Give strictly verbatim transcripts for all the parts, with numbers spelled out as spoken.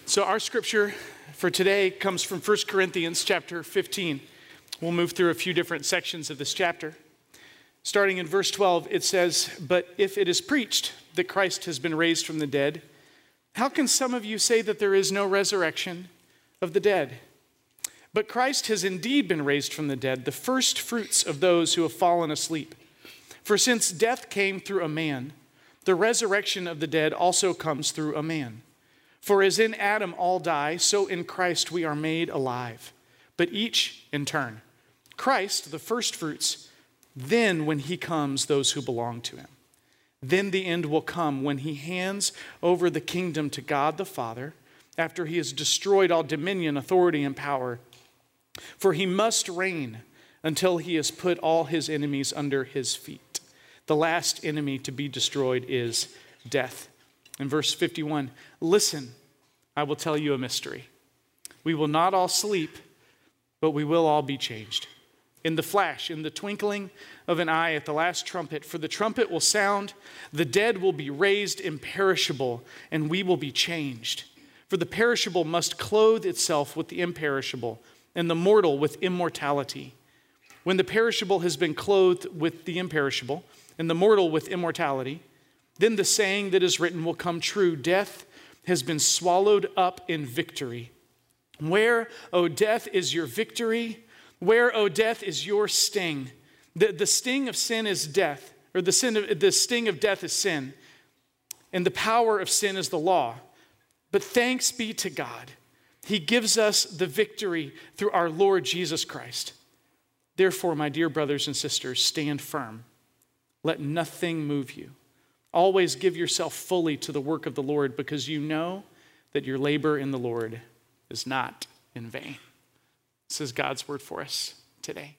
So our scripture for today comes from First Corinthians chapter fifteen. We'll move through a few different sections of this chapter. Starting in verse twelve, it says, "But if it is preached that Christ has been raised from the dead, how can some of you say that there is no resurrection of the dead? But Christ has indeed been raised from the dead, the first fruits of those who have fallen asleep. For since death came through a man, the resurrection of the dead also comes through a man. For as in Adam all die, so in Christ we are made alive, but each in turn. Christ, the first fruits, then when he comes, those who belong to him. Then the end will come when he hands over the kingdom to God the Father, after he has destroyed all dominion, authority, and power. For he must reign until he has put all his enemies under his feet. The last enemy to be destroyed is death." In verse fifty-one, "Listen, I will tell you a mystery. We will not all sleep, but we will all be changed. In the flash, in the twinkling of an eye, at the last trumpet, for the trumpet will sound, the dead will be raised imperishable, and we will be changed. For the perishable must clothe itself with the imperishable, and the mortal with immortality. When the perishable has been clothed with the imperishable, and the mortal with immortality, then the saying that is written will come true: death has been swallowed up in victory. Where, O death, is your victory? Where, O death, is your sting?" The, the sting of sin is death, or the, sin of, the sting of death is sin, and the power of sin is the law. But thanks be to God, he gives us the victory through our Lord Jesus Christ. Therefore, my dear brothers and sisters, stand firm. Let nothing move you. Always give yourself fully to the work of the Lord, because you know that your labor in the Lord is not in vain." This is God's word for us today.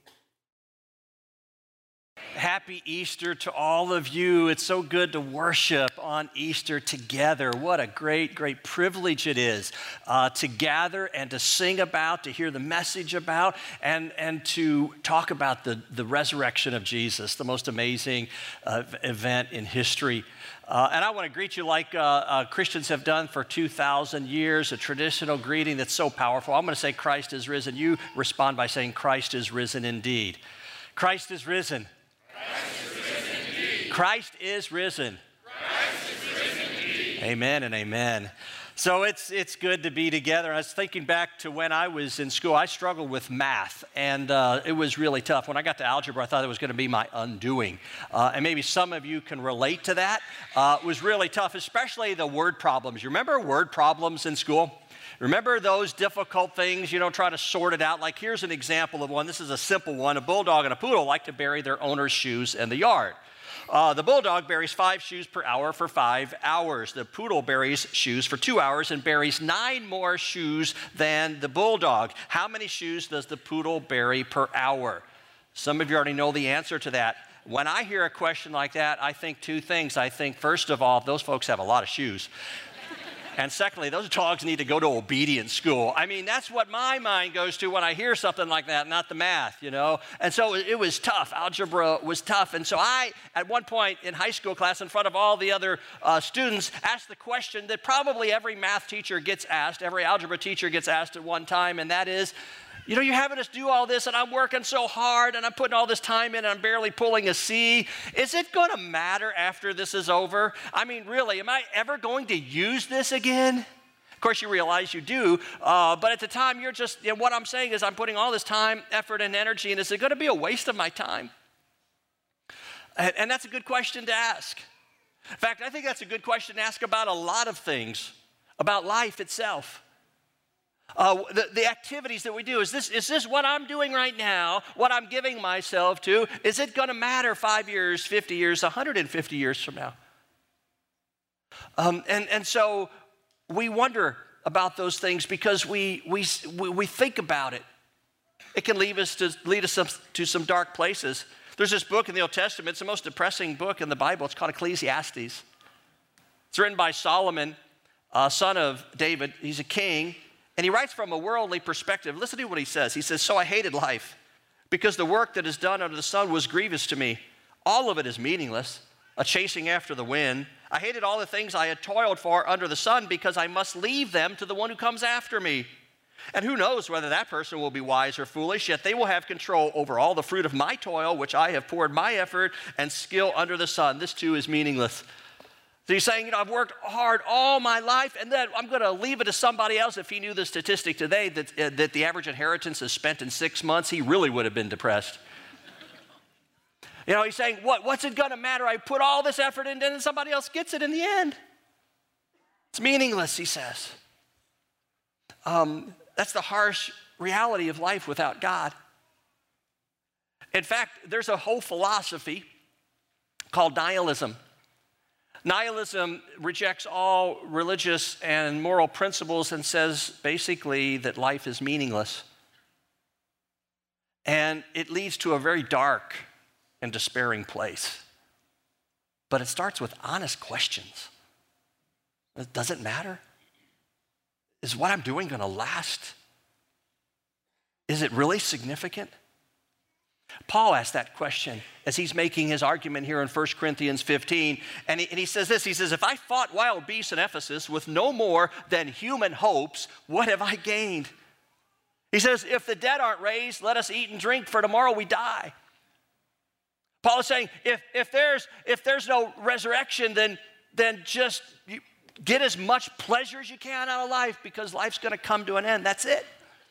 Happy Easter to all of you. It's so good to worship on Easter together. What a great, great privilege it is uh, to gather and to sing about, to hear the message about, and, and to talk about the, the resurrection of Jesus, the most amazing uh, event in history. Uh, and I want to greet you like uh, uh, Christians have done for two thousand years, a traditional greeting that's so powerful. I'm going to say Christ is risen. You respond by saying Christ is risen indeed. Christ is risen. Christ is risen indeed. Christ is risen. Christ is risen indeed. Amen and amen. So it's it's good to be together. I was thinking back to when I was in school. I struggled with math, and uh, it was really tough. When I got to algebra, I thought it was going to be my undoing. Uh, and maybe some of you can relate to that. Uh, it was really tough, especially the word problems. You remember word problems in school? Remember those difficult things, you know, try to sort it out? Like, here's an example of one. This is a simple one. A bulldog and a poodle like to bury their owner's shoes in the yard. Uh, the bulldog buries five shoes per hour for five hours. The poodle buries shoes for two hours and buries nine more shoes than the bulldog. How many shoes does the poodle bury per hour? Some of you already know the answer to that. When I hear a question like that, I think two things. I think, first of all, those folks have a lot of shoes. And secondly, those dogs need to go to obedience school. I mean, that's what my mind goes to when I hear something like that, not the math, you know. And so it was tough. Algebra was tough. And so I, at one point in high school class, in front of all the other uh, students, asked the question that probably every math teacher gets asked, every algebra teacher gets asked at one time, and that is, you know, you're having us do all this, and I'm working so hard, and I'm putting all this time in, and I'm barely pulling a C. Is it going to matter after this is over? I mean, really, am I ever going to use this again? Of course, you realize you do, uh, but at the time, you're just, you know, what I'm saying is I'm putting all this time, effort, and energy, and is it going to be a waste of my time? And, and that's a good question to ask. In fact, I think that's a good question to ask about a lot of things, about life itself. Uh, the, the activities that we do, is this, is this what I'm doing right now, what I'm giving myself to? Is it going to matter five years, fifty years, one hundred fifty years from now? Um, and, and so we wonder about those things because we, we, we think about it. It can lead us to, lead us to some dark places. There's this book in the Old Testament. It's the most depressing book in the Bible. It's called Ecclesiastes. It's written by Solomon, uh, son of David. He's a king. And he writes from a worldly perspective. Listen to what he says. He says, "So I hated life, because the work that is done under the sun was grievous to me. All of it is meaningless, a chasing after the wind, I hated all the things I had toiled for under the sun because I must leave them to the one who comes after me. And who knows whether that person will be wise or foolish, yet they will have control over all the fruit of my toil, which I have poured my effort and skill under the sun. This too is meaningless. So he's saying, you know, I've worked hard all my life, and then I'm going to leave it to somebody else. If he knew the statistic today that, uh, that the average inheritance is spent in six months, he really would have been depressed. You know, he's saying, what, what's it going to matter? I put all this effort in, and then somebody else gets it in the end. It's meaningless, he says. Um, that's the harsh reality of life without God. In fact, there's a whole philosophy called nihilism. Nihilism rejects all religious and moral principles and says basically that life is meaningless. And it leads to a very dark and despairing place. But it starts with honest questions. Does it matter? Is what I'm doing going to last? Is it really significant? Paul asked that question as he's making his argument here in First Corinthians fifteen. And he, and he says this, he says, if I fought wild beasts in Ephesus with no more than human hopes, what have I gained? He says, if the dead aren't raised, let us eat and drink, for tomorrow we die. Paul is saying, if, if, there's, if there's no resurrection, then, then just get as much pleasure as you can out of life, because life's going to come to an end. That's it.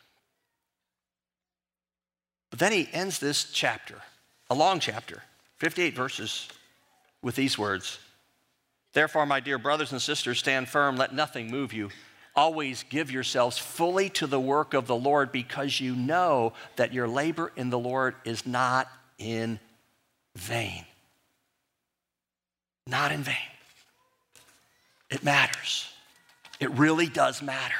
But then he ends this chapter, a long chapter, fifty-eight verses, with these words. Therefore, my dear brothers and sisters, stand firm. Let nothing move you. Always give yourselves fully to the work of the Lord, because you know that your labor in the Lord is not in vain. Not in vain. It matters. It really does matter.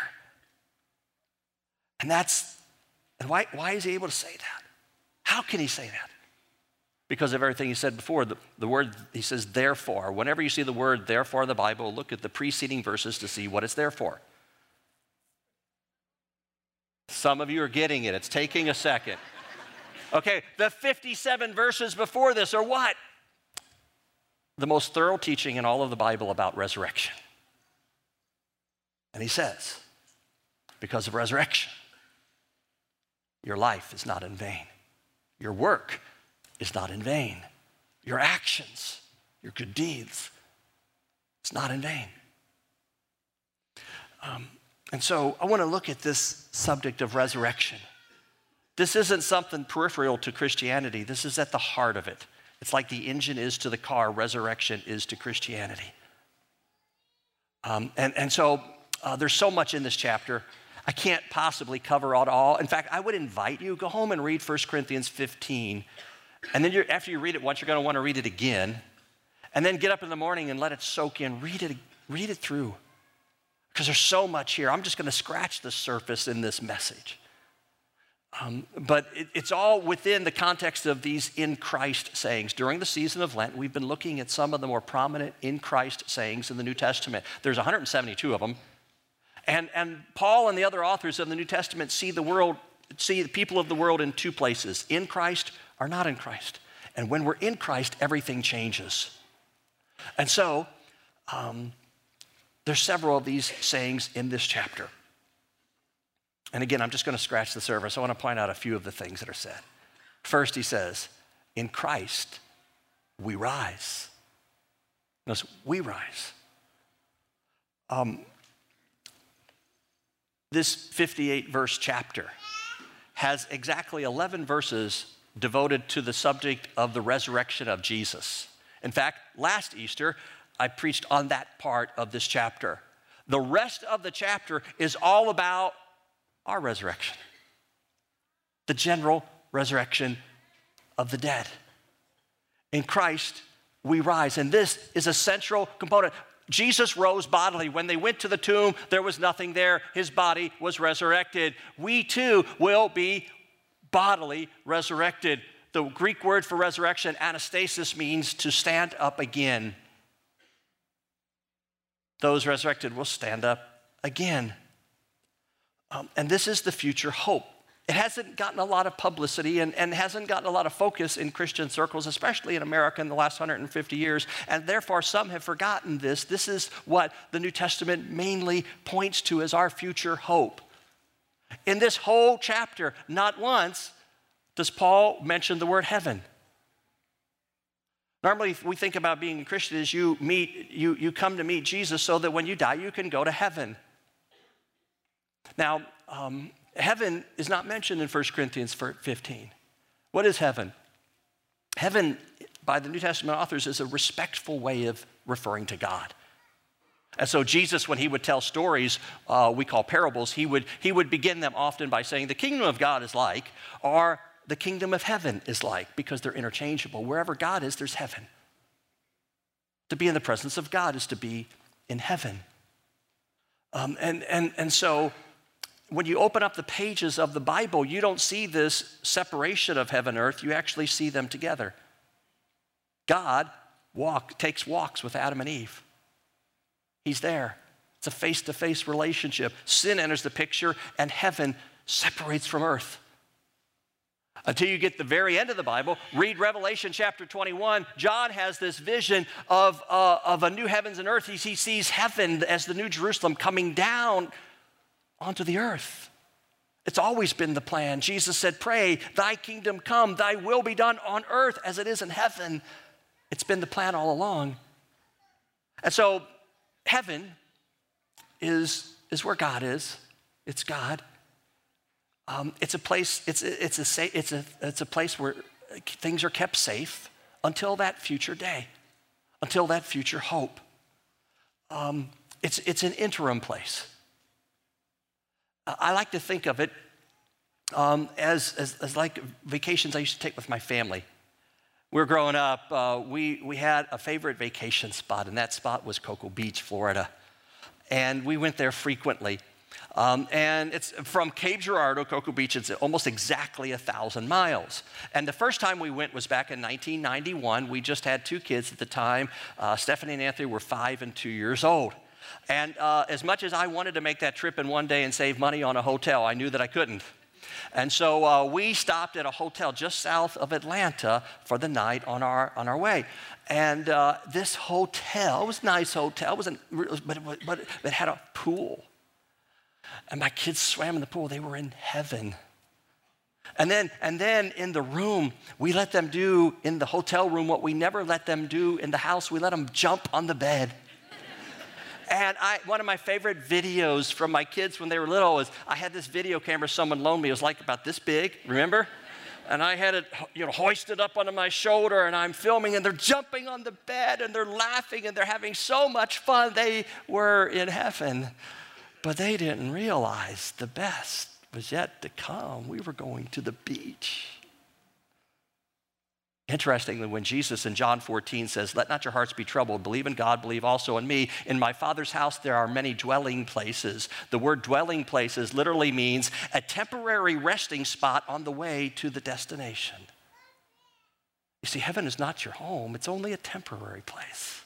And that's, and why, why is he able to say that? How can he say that? Because of everything he said before. The, the word, he says, therefore. Whenever you see the word therefore in the Bible, look at the preceding verses to see what it's there for. Some of you are getting it. It's taking a second. Okay, the fifty-seven verses before this are what? The most thorough teaching in all of the Bible about resurrection. And he says, because of resurrection, your life is not in vain. Your work is not in vain. Your actions, your good deeds, it's not in vain. Um, and so I want to look at this subject of resurrection. This isn't something peripheral to Christianity. This is at the heart of it. It's like the engine is to the car, resurrection is to Christianity. Um, and, and so uh, there's so much in this chapter. I can't possibly cover it all. In fact, I would invite you, go home and read First Corinthians fifteen. And then you're, after you read it once, you're going to want to read it again. And then get up in the morning and let it soak in. Read it, read it through. Because there's so much here. I'm just going to scratch the surface in this message. Um, but it, it's all within the context of these in Christ sayings. During the season of Lent, we've been looking at some of the more prominent in Christ sayings in the New Testament. There's one hundred seventy-two of them. And, and Paul and the other authors of the New Testament see the world, see the people of the world in two places, in Christ or not in Christ. And when we're in Christ, everything changes. And so um, there's several of these sayings in this chapter. And again, I'm just going to scratch the surface. I want to point out a few of the things that are said. First, he says, in Christ, we rise. Notice, we rise. Um, this fifty-eight verse chapter has exactly eleven verses devoted to the subject of the resurrection of Jesus. In fact, last Easter, I preached on that part of this chapter. The rest of the chapter is all about our resurrection, the general resurrection of the dead. In Christ, we rise, and this is a central component. Jesus rose bodily. When they went to the tomb, there was nothing there. His body was resurrected. We too will be bodily resurrected. The Greek word for resurrection, anastasis, means to stand up again. Those resurrected will stand up again. Um, and this is the future hope It hasn't gotten a lot of publicity and, and hasn't gotten a lot of focus in Christian circles, especially in America in the last one hundred fifty years, and therefore some have forgotten this. This is what the New Testament mainly points to as our future hope. In this whole chapter, not once does Paul mention the word heaven. Normally, we think about being a Christian as you meet, you, you come to meet Jesus so that when you die, you can go to heaven. Now, um, heaven is not mentioned in First Corinthians fifteen. What is heaven? Heaven, by the New Testament authors, is a respectful way of referring to God. And so Jesus, when he would tell stories uh, we call parables, he would, he would begin them often by saying, the kingdom of God is like, or the kingdom of heaven is like, because they're interchangeable. Wherever God is, there's heaven. To be in the presence of God is to be in heaven. Um, and, and, and so when you open up the pages of the Bible, you don't see this separation of heaven and earth. You actually see them together. God walk, takes walks with Adam and Eve. He's there. It's a face-to-face relationship. Sin enters the picture, and heaven separates from earth. Until you get the very end of the Bible, read Revelation chapter twenty-one. John has this vision of, uh, of a new heavens and earth. He, he sees heaven as the new Jerusalem coming down onto the earth. It's always been the plan. Jesus said, pray, thy kingdom come, thy will be done on earth as it is in heaven. It's been the plan all along. And so heaven is, is where God is. It's God. Um, it's a place, it's, it's, a, it's, a, it's a place where things are kept safe until that future day, until that future hope. Um, it's, it's an interim place. I like to think of it um, as, as, as like vacations I used to take with my family. We were growing up, uh, we, we had a favorite vacation spot, and that spot was Cocoa Beach, Florida. And we went there frequently. Um, and it's from Cape Girardeau, Cocoa Beach, it's almost exactly a thousand miles. And the first time we went was back in nineteen ninety-one. We just had two kids at the time. Uh, Stephanie and Anthony were five and two years old. And uh, as much as I wanted to make that trip in one day and save money on a hotel, I knew that I couldn't. And so uh, we stopped at a hotel just south of Atlanta for the night on our on our way. And uh, this hotel, it was a nice hotel, it wasn't, but, it, but it had a pool. And my kids swam in the pool. They were in heaven. And then, and then in the room, we let them do in the hotel room what we never let them do in the house. We let them jump on the bed. And I, one of my favorite videos from my kids when they were little was I had this video camera someone loaned me. It was like about this big, remember? And I had it, you know, hoisted up onto my shoulder, and I'm filming, and they're jumping on the bed, and they're laughing, and they're having so much fun. They were in heaven, but they didn't realize the best was yet to come. We were going to the beach. Interestingly, when Jesus in John fourteen says, let not your hearts be troubled, believe in God, believe also in me. In my Father's house there are many dwelling places. The word dwelling places literally means a temporary resting spot on the way to the destination. You see, heaven is not your home. It's only a temporary place.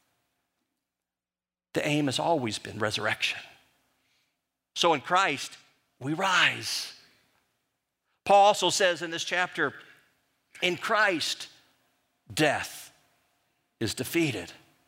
The aim has always been resurrection. So in Christ, we rise. Paul also says in this chapter, in Christ, death is defeated.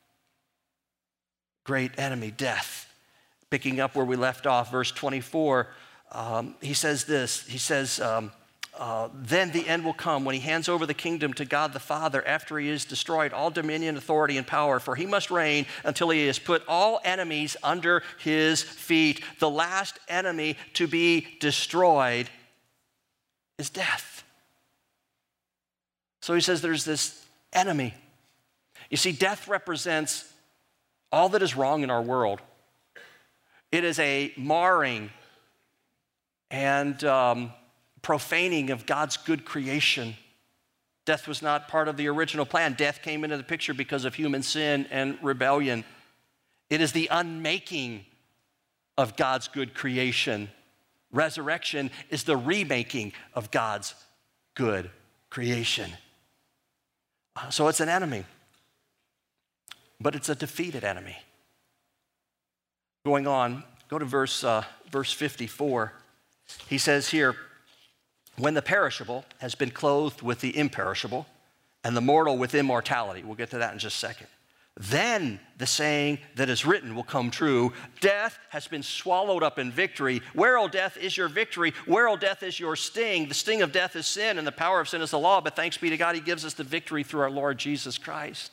Great enemy, death. Picking up where we left off, verse twenty-four, um, he says this, he says, um, uh, then the end will come when he hands over the kingdom to God the Father after he has destroyed all dominion, authority, and power, for he must reign until he has put all enemies under his feet. The last enemy to be destroyed is death. So he says there's this enemy. You see, death represents all that is wrong in our world. It is a marring and um, profaning of God's good creation. Death was not part of the original plan. Death came into the picture because of human sin and rebellion. It is the unmaking of God's good creation. Resurrection is the remaking of God's good creation. So it's an enemy, but it's a defeated enemy. Going on, go to verse, uh, verse fifty-four. He says here, when the perishable has been clothed with the imperishable and the mortal with immortality. We'll get to that in just a second. Then the saying that is written will come true. Death has been swallowed up in victory. Where, O death, is your victory? Where, O death, is your sting? The sting of death is sin, and the power of sin is the law. But thanks be to God, he gives us the victory through our Lord Jesus Christ.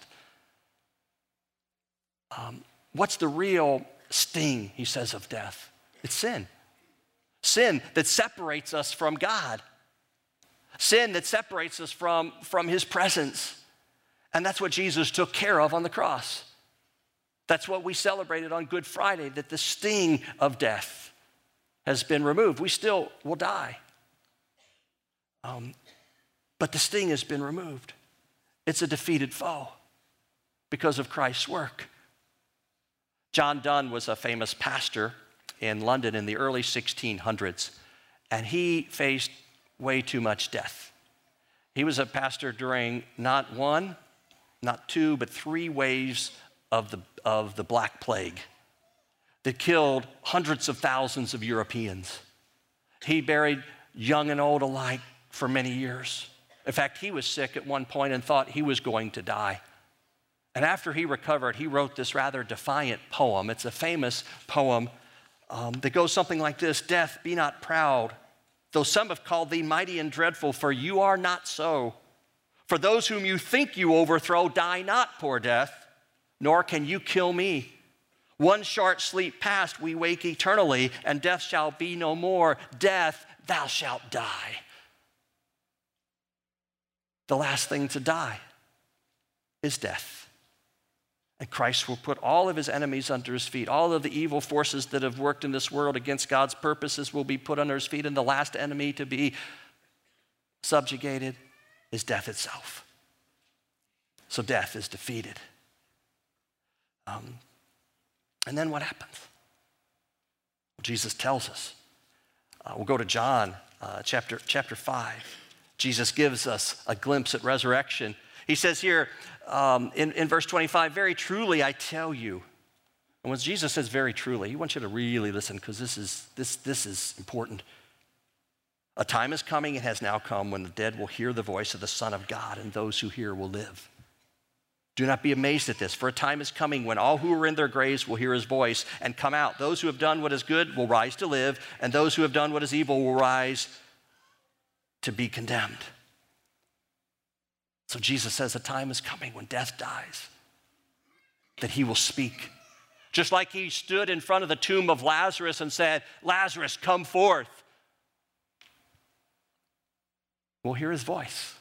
Um, what's the real sting, he says, of death? It's sin. Sin that separates us from God. Sin that separates us from, from his presence. And that's what Jesus took care of on the cross. That's what we celebrated on Good Friday, that the sting of death has been removed. We still will die. Um, but the sting has been removed. It's a defeated foe because of Christ's work. John Donne was a famous pastor in London in the early sixteen hundreds, and he faced way too much death. He was a pastor during not one, not two, but three waves of the, of the Black Plague that killed hundreds of thousands of Europeans. He buried young and old alike for many years. In fact, he was sick at one point and thought he was going to die. And after he recovered, he wrote this rather defiant poem. It's a famous poem um, that goes something like this: Death, be not proud, though some have called thee mighty and dreadful, for you are not so. For those whom you think you overthrow, die not, poor death, nor can you kill me. One short sleep past, we wake eternally, and death shall be no more. Death, thou shalt die. The last thing to die is death. And Christ will put all of his enemies under his feet. All of the evil forces that have worked in this world against God's purposes will be put under his feet, and the last enemy to be subjugated is death itself. So death is defeated. Um, and then what happens? Well, Jesus tells us. Uh, we'll go to John uh, chapter, chapter five. Jesus gives us a glimpse at resurrection. He says here um, in, in verse twenty-five, very truly I tell you. And when Jesus says very truly, he wants you to really listen, because this is, this, this is important. A time is coming, it has now come, when the dead will hear the voice of the Son of God, and those who hear will live. Do not be amazed at this, for a time is coming when all who are in their graves will hear his voice and come out. Those who have done what is good will rise to live, and those who have done what is evil will rise to be condemned. So Jesus says a time is coming when death dies, that he will speak. Just like he stood in front of the tomb of Lazarus and said, Lazarus, come forth. We'll hear his voice.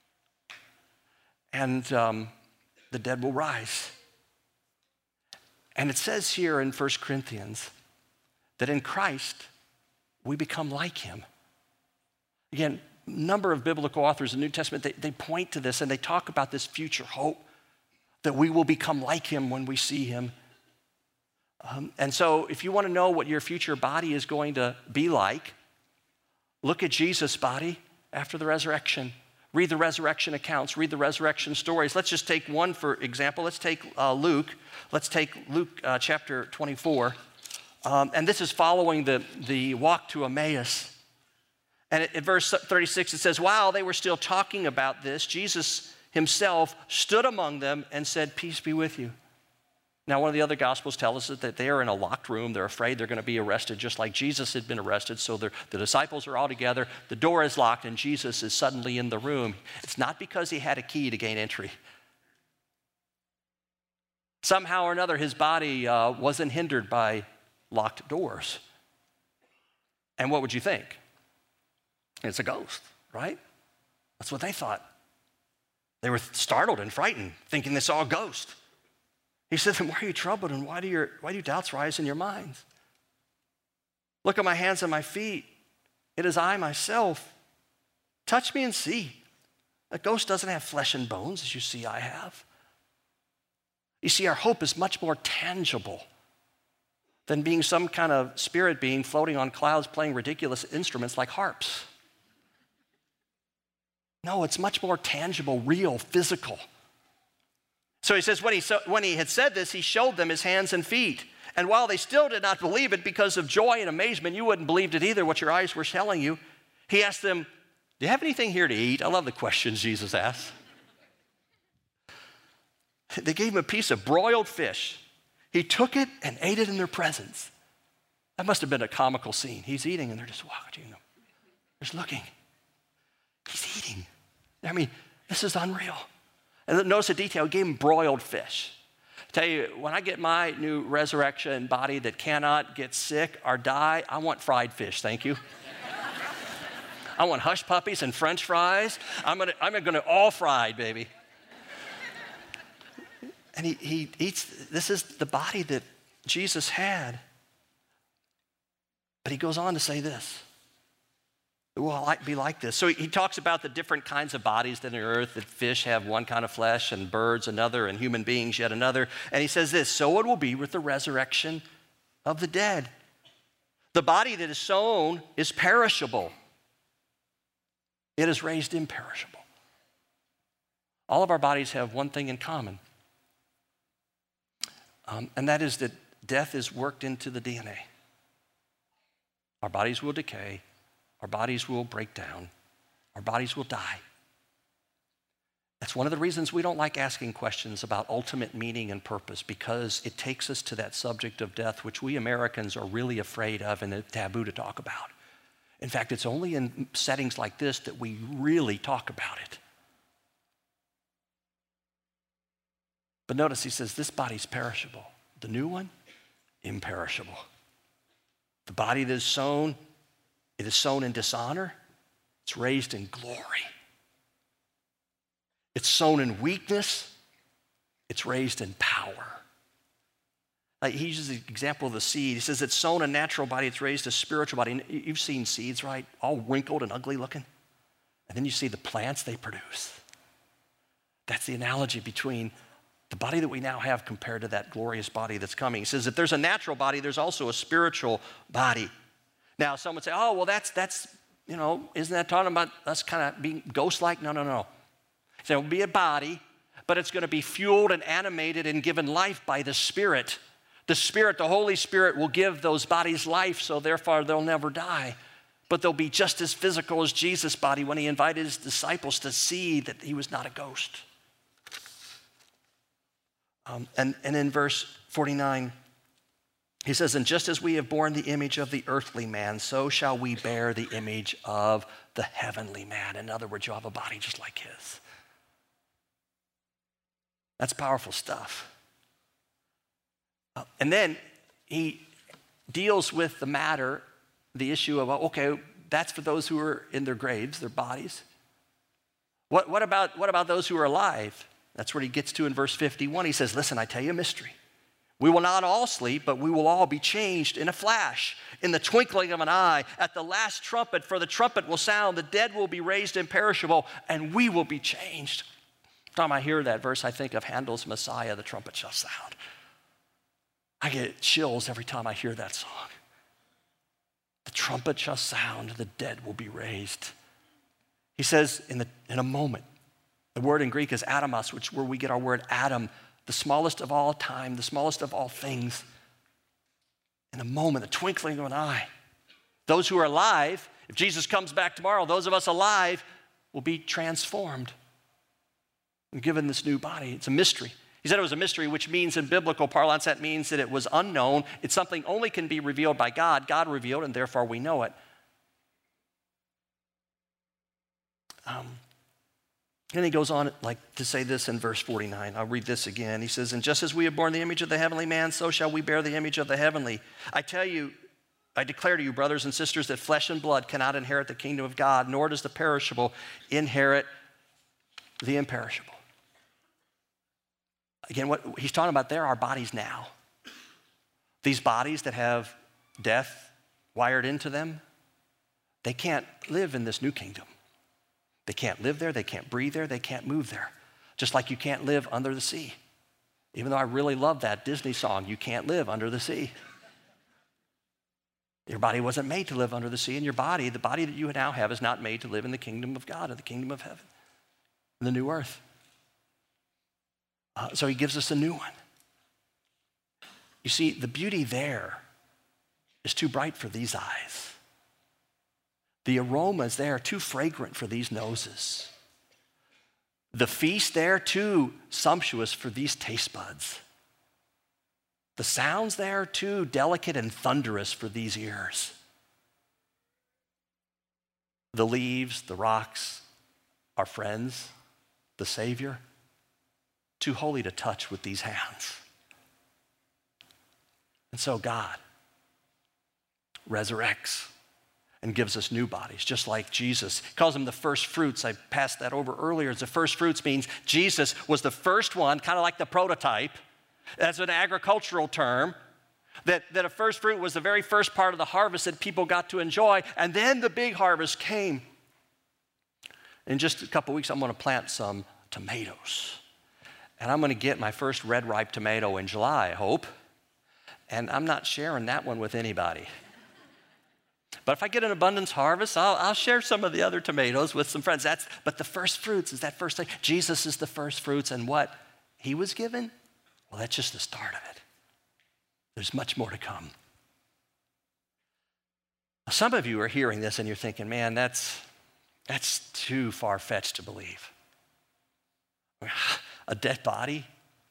And um, the dead will rise. And it says here in First Corinthians that in Christ, we become like him. Again, a number of biblical authors in the New Testament, they, they point to this and they talk about this future hope that we will become like him when we see him. Um, and so if you want to know what your future body is going to be like, look at Jesus' body after the resurrection. Read the resurrection accounts, read the resurrection stories. Let's just take one for example. Let's take uh, Luke. Let's take Luke uh, chapter twenty-four. Um, and this is following the, the walk to Emmaus. And in verse thirty-six, it says, while they were still talking about this, Jesus himself stood among them and said, peace be with you. Now, one of the other Gospels tells us that they are in a locked room. They're afraid they're going to be arrested, just like Jesus had been arrested. So the disciples are all together. The door is locked, and Jesus is suddenly in the room. It's not because he had a key to gain entry. Somehow or another, his body uh, wasn't hindered by locked doors. And what would you think? It's a ghost, right? That's what they thought. They were startled and frightened, thinking they saw a ghost. He said, then why are you troubled, and why do, your, why do doubts rise in your minds? Look at my hands and my feet. It is I myself. Touch me and see. A ghost doesn't have flesh and bones, as you see I have. You see, our hope is much more tangible than being some kind of spirit being floating on clouds playing ridiculous instruments like harps. No, it's much more tangible, real, physical. So he says, when he, so, when he had said this, he showed them his hands and feet. And while they still did not believe it because of joy and amazement, you wouldn't believe it either, what your eyes were telling you, he asked them, Do you have anything here to eat? I love the questions Jesus asked. They gave him a piece of broiled fish. He took it and ate it in their presence. That must have been a comical scene. He's eating and they're just watching him. Just looking. He's eating. I mean, this is unreal. And notice the detail. He gave him broiled fish. I tell you, when I get my new resurrection body that cannot get sick or die, I want fried fish, thank you. I want hush puppies and French fries. I'm gonna, I'm gonna all fried, baby. And he, he eats, this is the body that Jesus had. But he goes on to say this. It will be like this. So he talks about the different kinds of bodies in the earth, that fish have one kind of flesh and birds another and human beings yet another. And he says this, so it will be with the resurrection of the dead. The body that is sown is perishable. It is raised imperishable. All of our bodies have one thing in common. Um, and that is that death is worked into the D N A. Our bodies will decay. Our bodies will break down. Our bodies will die. That's one of the reasons we don't like asking questions about ultimate meaning and purpose, because it takes us to that subject of death, which we Americans are really afraid of and it's taboo to talk about. In fact, it's only in settings like this that we really talk about it. But notice he says, this body's perishable. The new one, imperishable. The body that is sown, it is sown in dishonor. It's raised in glory. It's sown in weakness. It's raised in power. Like he uses the example of the seed. He says it's sown a natural body. It's raised a spiritual body. And you've seen seeds, right? All wrinkled and ugly looking. And then you see the plants they produce. That's the analogy between the body that we now have compared to that glorious body that's coming. He says if there's a natural body, there's also a spiritual body. Now, some would say, oh, well, that's, that's you know, isn't that talking about us kind of being ghost-like? No, no, no. So it will be a body, but it's going to be fueled and animated and given life by the Spirit. The Spirit, the Holy Spirit, will give those bodies life, so therefore they'll never die. But they'll be just as physical as Jesus' body when he invited his disciples to see that he was not a ghost. Um, and, and in verse forty-nine, he says, and just as we have borne the image of the earthly man, so shall we bear the image of the heavenly man. In other words, you'll have a body just like his. That's powerful stuff. Uh, and then he deals with the matter, the issue of, okay, that's for those who are in their graves, their bodies. What, what, about, what about those who are alive? That's what he gets to in verse fifty-one. He says, listen, I tell you a mystery. We will not all sleep, but we will all be changed in a flash, in the twinkling of an eye, at the last trumpet, for the trumpet will sound, the dead will be raised imperishable, and we will be changed. Every time I hear that verse, I think of Handel's Messiah, the trumpet shall sound. I get chills every time I hear that song. The trumpet shall sound, the dead will be raised. He says in, the, in a moment, the word in Greek is atomos, which is where we get our word Adam, the smallest of all time, the smallest of all things. In a moment, the twinkling of an eye. Those who are alive, if Jesus comes back tomorrow, those of us alive will be transformed and given this new body. It's a mystery. He said it was a mystery, which means in biblical parlance, that means that it was unknown. It's something only can be revealed by God. God revealed, and therefore we know it. Um, And he goes on like to say this in verse forty-nine. I'll read this again. He says, and just as we have borne the image of the heavenly man, so shall we bear the image of the heavenly. I tell you, I declare to you, brothers and sisters, that flesh and blood cannot inherit the kingdom of God, nor does the perishable inherit the imperishable. Again, what he's talking about there are bodies now. These bodies that have death wired into them, they can't live in this new kingdom. They can't live there, they can't breathe there, they can't move there. Just like you can't live under the sea. Even though I really love that Disney song, you can't live under the sea. Your body wasn't made to live under the sea, and your body, the body that you now have, is not made to live in the kingdom of God, or the kingdom of heaven, in the new earth. Uh, so he gives us a new one. You see, the beauty there is too bright for these eyes. The aromas there are too fragrant for these noses. The feast there too sumptuous for these taste buds. The sounds there too delicate and thunderous for these ears. The leaves, the rocks, our friends, the Savior, too holy to touch with these hands. And so God resurrects and gives us new bodies, just like Jesus. He calls them the first fruits. I passed that over earlier. The first fruits means Jesus was the first one, kind of like the prototype. That's an agricultural term, that, that a first fruit was the very first part of the harvest that people got to enjoy, and then the big harvest came. In just a couple weeks, I'm going to plant some tomatoes. And I'm going to get my first red ripe tomato in July, I hope. And I'm not sharing that one with anybody. But if I get an abundance harvest, I'll, I'll share some of the other tomatoes with some friends. That's, but the first fruits is that first thing. Jesus is the first fruits, and what he was given, well, that's just the start of it. There's much more to come. Some of you are hearing this and you're thinking, man, that's, that's too far-fetched to believe. A dead body?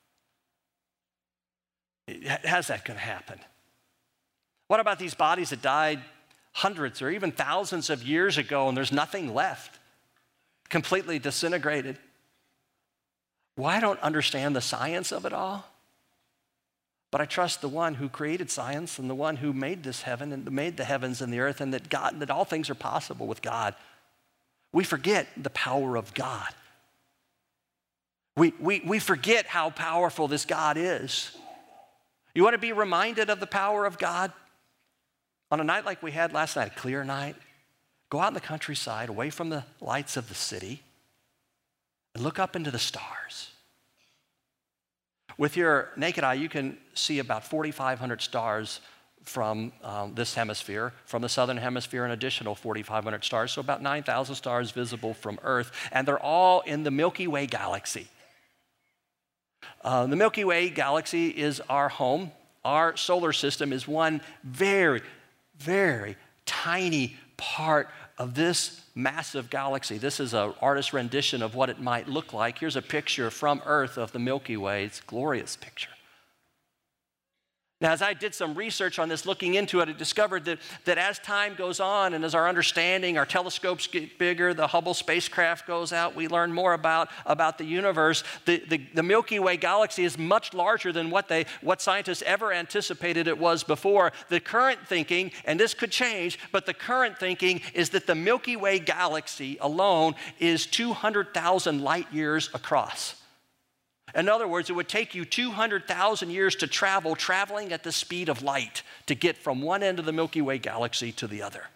How's that going to happen? What about these bodies that died hundreds or even thousands of years ago and there's nothing left, completely disintegrated? Well, I don't understand the science of it all, but I trust the one who created science and the one who made this heaven and made the heavens and the earth, and that God, that all things are possible with God. We forget the power of God. We, we, we forget how powerful this God is. You want to be reminded of the power of God? On a night like we had last night, a clear night, go out in the countryside, away from the lights of the city, and look up into the stars. With your naked eye, you can see about forty-five hundred stars from um, this hemisphere. From the southern hemisphere, an additional forty-five hundred stars, so about nine thousand stars visible from Earth, and they're all in the Milky Way galaxy. Uh, the Milky Way galaxy is our home. Our solar system is one very, very tiny part of this massive galaxy. This is an artist's rendition of what it might look like. Here's a picture from Earth of the Milky Way. It's a glorious picture. Now, as I did some research on this, looking into it, I discovered that, that as time goes on and as our understanding, our telescopes get bigger, the Hubble spacecraft goes out, we learn more about, about the universe. The, the, the Milky Way galaxy is much larger than what, they, what scientists ever anticipated it was before. The current thinking, and this could change, but the current thinking is that the Milky Way galaxy alone is two hundred thousand light years across. In other words, it would take you two hundred thousand years to travel, traveling at the speed of light to get from one end of the Milky Way galaxy to the other.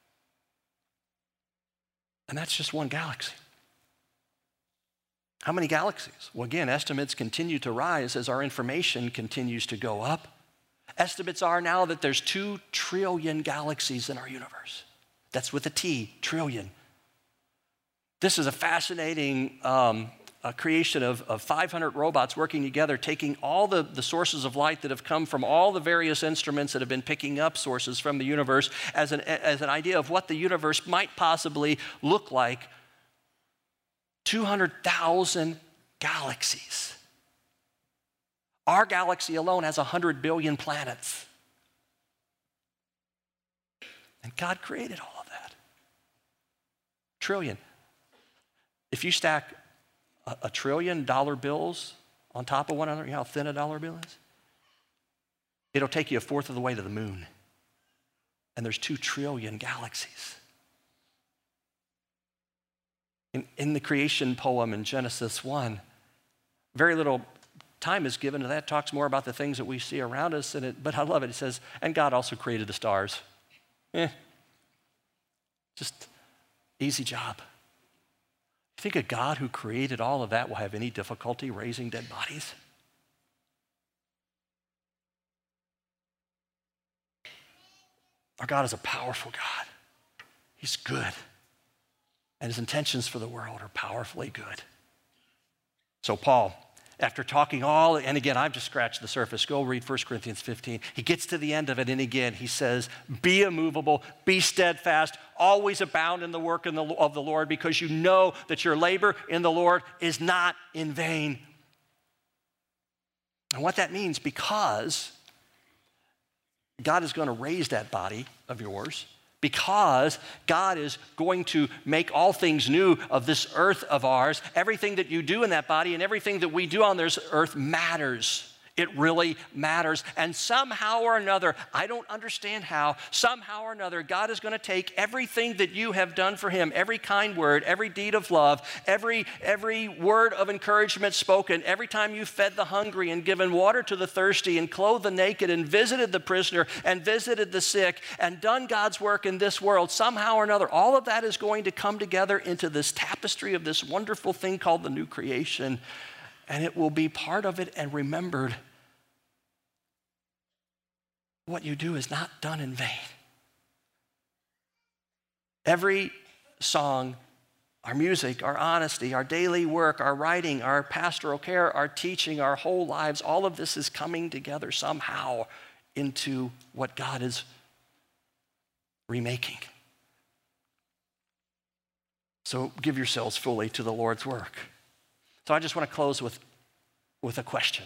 And that's just one galaxy. How many galaxies? Well, again, estimates continue to rise as our information continues to go up. Estimates are now that there's two trillion galaxies in our universe. That's with a T, trillion. This is a fascinating um, a creation of, of five hundred robots working together, taking all the, the sources of light that have come from all the various instruments that have been picking up sources from the universe as an, as an idea of what the universe might possibly look like. two hundred thousand galaxies. Our galaxy alone has one hundred billion planets. And God created all of that. Trillion. If you stack a, a trillion dollar bills on top of one another, you know how thin a dollar bill is? It'll take you a fourth of the way to the moon. And there's two trillion galaxies. In, in the creation poem in Genesis one, very little time is given to that. It talks more about the things that we see around us, and it, but I love it. It says, and God also created the stars. Eh, just easy job. You think a God who created all of that will have any difficulty raising dead bodies? Our God is a powerful God. He's good. And his intentions for the world are powerfully good. So Paul, after talking all, and again, I've just scratched the surface. Go read First Corinthians fifteen. He gets to the end of it, and again, he says, be immovable, be steadfast, always abound in the work of the Lord, because you know that your labor in the Lord is not in vain. And what that means, because God is going to raise that body of yours, because God is going to make all things new of this earth of ours. Everything that you do in that body and everything that we do on this earth matters. It really matters. And somehow or another, I don't understand how, somehow or another, God is going to take everything that you have done for him, every kind word, every deed of love, every, every word of encouragement spoken, every time you fed the hungry and given water to the thirsty and clothed the naked and visited the prisoner and visited the sick and done God's work in this world, somehow or another, all of that is going to come together into this tapestry of this wonderful thing called the new creation. And it will be part of it and remembered. What you do is not done in vain. Every song, our music, our honesty, our daily work, our writing, our pastoral care, our teaching, our whole lives, all of this is coming together somehow into what God is remaking. So give yourselves fully to the Lord's work. So I just want to close with, with a question.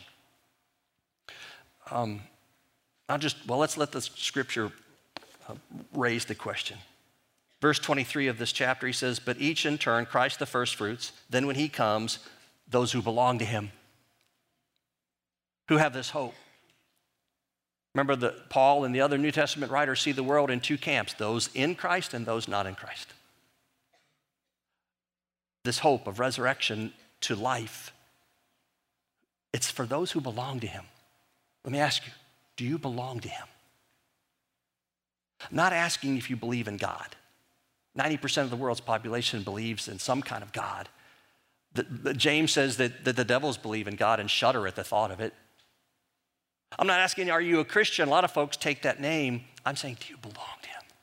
Um, I'll just, well, let's let the scripture uh, raise the question. Verse twenty-three of this chapter, he says, but each in turn, Christ the first fruits, then when he comes, those who belong to him, who have this hope. Remember that Paul and the other New Testament writers see the world in two camps, those in Christ and those not in Christ. This hope of resurrection to life, it's for those who belong to him. Let me ask you, do you belong to him? I'm not asking if you believe in God. ninety percent of the world's population believes in some kind of God. The, the, James says that, that the devils believe in God and shudder at the thought of it. I'm not asking, are you a Christian? A lot of folks take that name. I'm saying, do you belong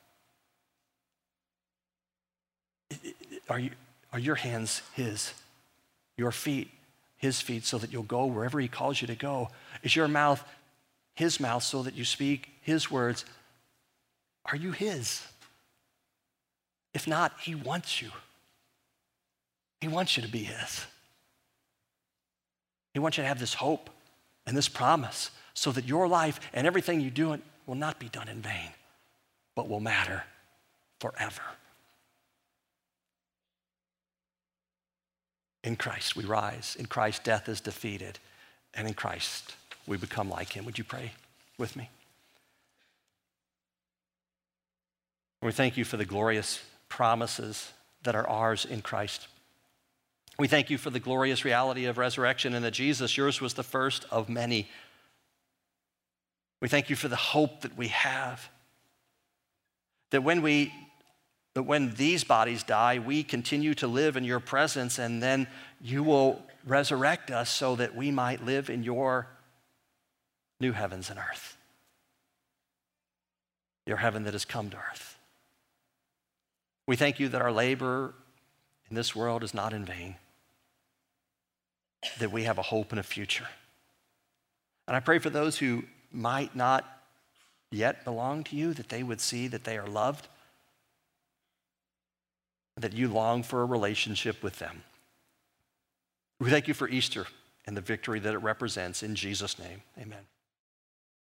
to him? Are you, are your hands his? Your feet his feet, so that you'll go wherever he calls you to go? Is your mouth his mouth so that you speak his words? Are you his? If not, he wants you. He wants you to be his. He wants you to have this hope and this promise so that your life and everything you do will not be done in vain, but will matter forever. In Christ we rise. In Christ death is defeated. And in Christ we become like him. Would you pray with me? We thank you for the glorious promises that are ours in Christ. We thank you for the glorious reality of resurrection and that Jesus, yours was the first of many. We thank you for the hope that we have. That when we That when these bodies die, we continue to live in your presence, and then you will resurrect us so that we might live in your new heavens and earth. Your heaven that has come to earth. We thank you that our labor in this world is not in vain, that we have a hope and a future. And I pray for those who might not yet belong to you, that they would see that they are loved, that you long for a relationship with them. We thank you for Easter and the victory that it represents. In Jesus' name, amen.